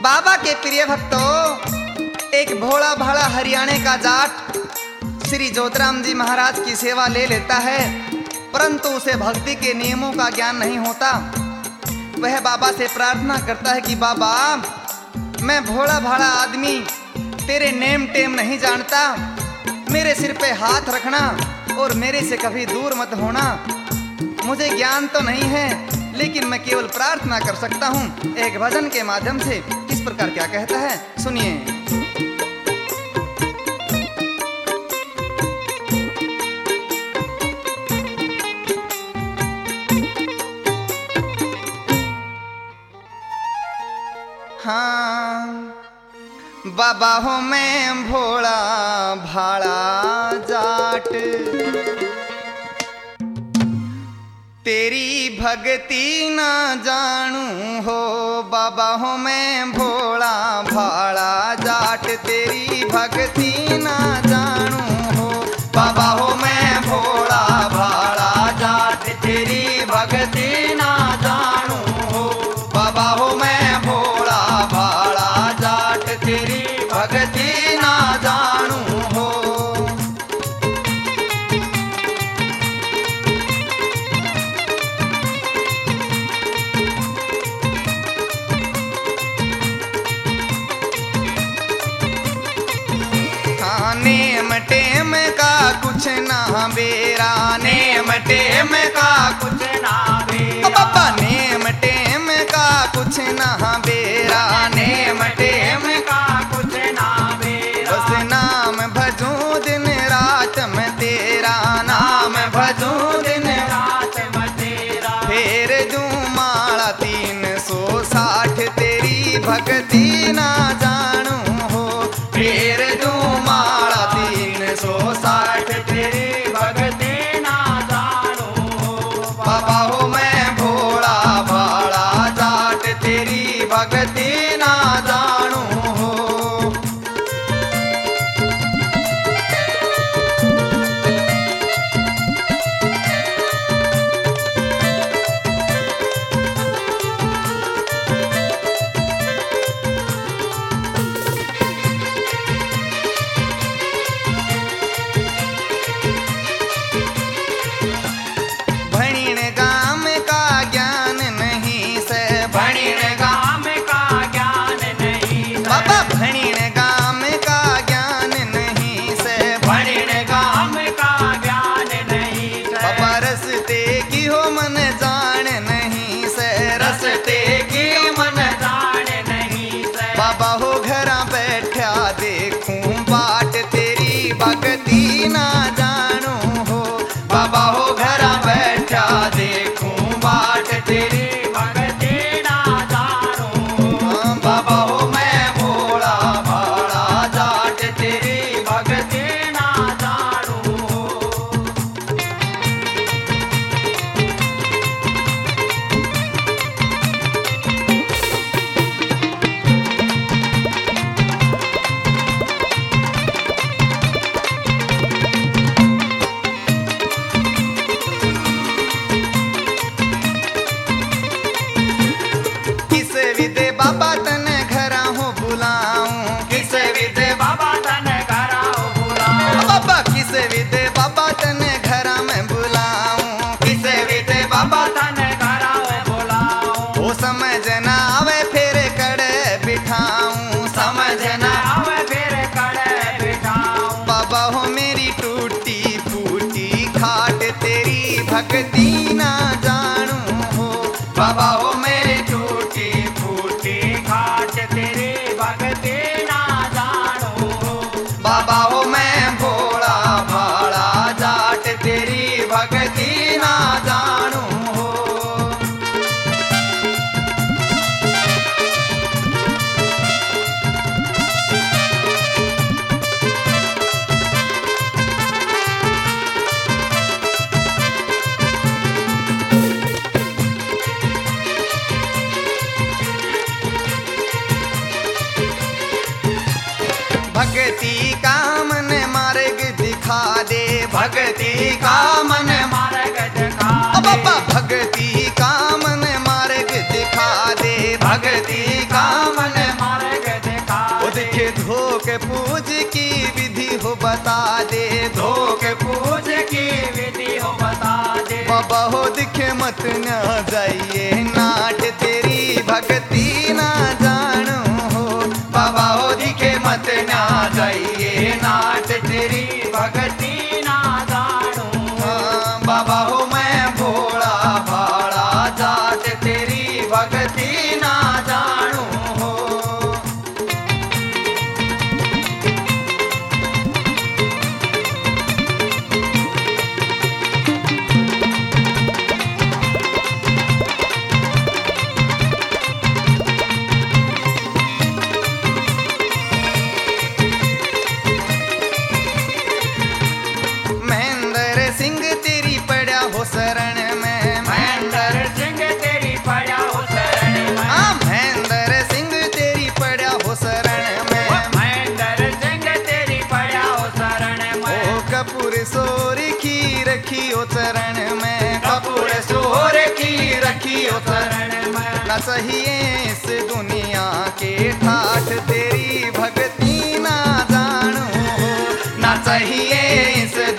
बाबा के प्रिय भक्तों, एक भोला भाला हरियाणा का जाट श्री जोतराम जी महाराज की सेवा ले लेता है, परंतु उसे भक्ति के नियमों का ज्ञान नहीं होता। वह बाबा से प्रार्थना करता है कि बाबा, मैं भोला भाला आदमी तेरे नेम टेम नहीं जानता, मेरे सिर पे हाथ रखना और मेरे से कभी दूर मत होना। मुझे ज्ञान तो नहीं है, लेकिन मैं केवल प्रार्थना कर सकता हूँ। एक भजन के माध्यम से किस प्रकार क्या कहता है, सुनिए। हाँ बाबा हो मैं भोला भाला जाट, तेरी भक्ति ना जानू हो। बाबा हो मैं भोला भाला जाट, तेरी भक्ति ना जानू हो। बाबा हो मैं भोला भाला जाट, तेरी भक्ति ना जानू हो। बाबा हो मैं भोला भाला जाट, तेरी भक्ति ना जानू हो। नेम टेम का कुछ ना बेरा, नेम टेम का कुछ ना बेरा। बाबा नेम टेम का कुछ ना बेरा, नेम टेम का कुछ ना बेरा। बस नाम भजूं दिन रात में तेरा, नाम भजूं दिन रात में तेरा। फेर दूं माला 360, तेरी भक्ति ना जानू हो। फेर दूं माला 360, तेरी भक्ति ना जानू हो। बाबा हो मैं भोला भाला जाट, तेरी भक्ति ना जानू हो। भणिन गाम का ज्ञान नहीं से, भणिन गाम का ज्ञान नहीं। बाबा भणिन गाम का ज्ञान नहीं से, भणिन गाम का ज्ञान नहीं से। बाबा रस्ते की हो मन जान नहीं से, रस्ते की मन जान नहीं से। बाबा हो घरा बैठा देखूं बाट, तेरी भक्ति ना जानू हो। बाबा हो घरा बैठा देखूं बाट, तेरी भक्ति ना जानू हो। बाबा हो मैं भोला भाला जाट, तेरी भक्ति ना जानू हो। किस विदे बाबा तने घरा हो बुलाऊं, किस विदे बाबा तने घरा हो बुलाऊं। बाबा किस विदे बाबा तने घरा में बुलाऊं, किस विदे बाबा तने घरा में बुलाऊं। वो समझ ना आवे फिर कड़े बिठाऊं, समझ ना आवे फिर कड़े बिठाऊं। बाबा हो मेरी टूटी फूटी खाट, तेरी भक्ति ना जानू हो। बाबा हो मेरी टूटी फूटी खाट, तेरी भक्ति ना जानू हो। बाबा हो मैं भोला भाला जाट, तेरी भक्ति ना जानू हो। भक्ति का मन मार्ग दिखा दे, भक्ति का मन मार्ग दिखा दे। बाबा भक्ति का मन मार्ग दिखा दे, भक्ति का मन मार्ग के पूज की विधि हो बता दे। बाबा हो दिखे मत न जाइए नाट तेरी भक्ति ना जानू हो। बाबा हो दिखे मत ना जाइए नाट तेरी भक्ति ना जानू। हाँ, बाबा हो मैं भोला भाड़ा जात तेरी भक्ति ना जानू हो। महेंद्र सिंह तेरी पड़ा हो शरण में। महेंद्र सिंह तेरी पड़ा हो शरण में। हाँ, महेंद्र सिंह तेरी पड़ा हो शरण में। महेंद्र सिंह तेरी पड़ा हो शरण में। ओ कपूर सोर की रखी हो चरण में। कपूर सोर की रखी हो शरण में। न चाहिए इस दुनिया के ठाठ तेरी भक्ति ना जानू हो। ना चाहिए इस